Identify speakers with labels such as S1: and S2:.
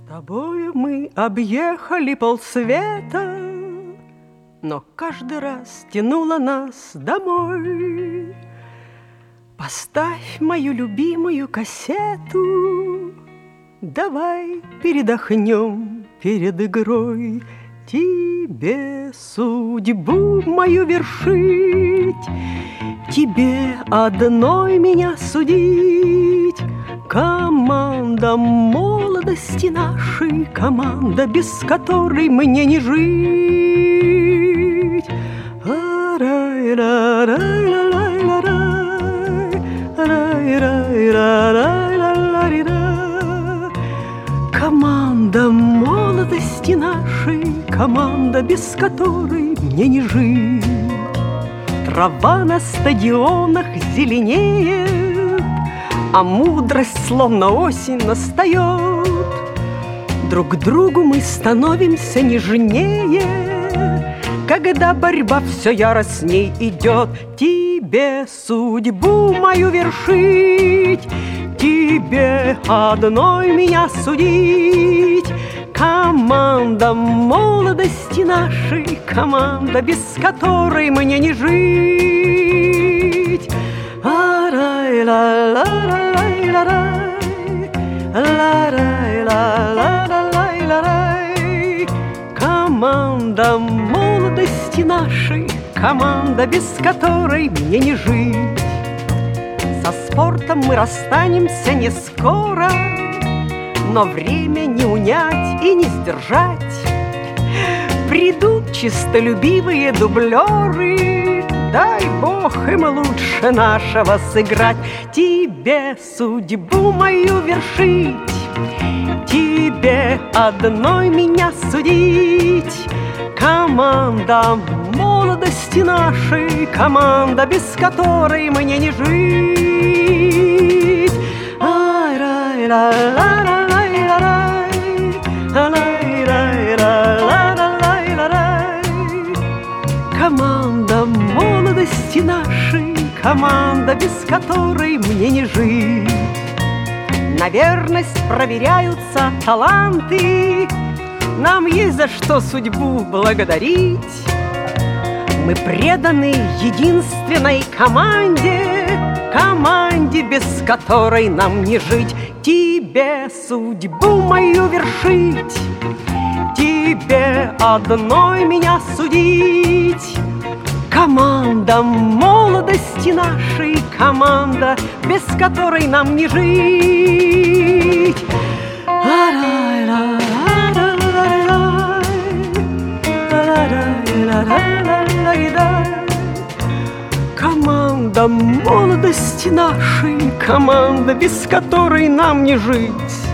S1: тобою мы объехали полсвета, но каждый раз тянуло нас домой. Поставь мою любимую кассету, давай передохнем перед игрой. Тебе судьбу мою вершить, тебе одной меня судить. Команда молодости нашей, команда, без которой мне не жить. Команда молодости нашей, команда, без которой мне не жить. Трава на стадионах зеленеет, а мудрость, словно осень, настает. Друг к другу мы становимся нежнее, когда борьба все яростней идет. Тебе судьбу мою вершить, тебе одной меня судить. Команда молодости нашей, команда, без которой мне не жить. Команда молодости нашей, команда, без которой мне не жить. Со спортом мы расстанемся не скоро, но время не унять и не сдержать. Придут чистолюбивые дублеры, дай Бог им лучше нашего сыграть. Тебе судьбу мою вершить, тебе одной меня судить. Команда молодости нашей, команда, без которой мне не жить. Команда молодости нашей, команда, без которой мне не жить. На верность проверяются таланты, нам есть за что судьбу благодарить. Мы преданы единственной команде, команде, без которой нам не жить. Тебе судьбу мою вершить, тебе одной меня судить. Команда молодости нашей, команда, без которой нам не жить. Команда молодости нашей, команда, без которой нам не жить.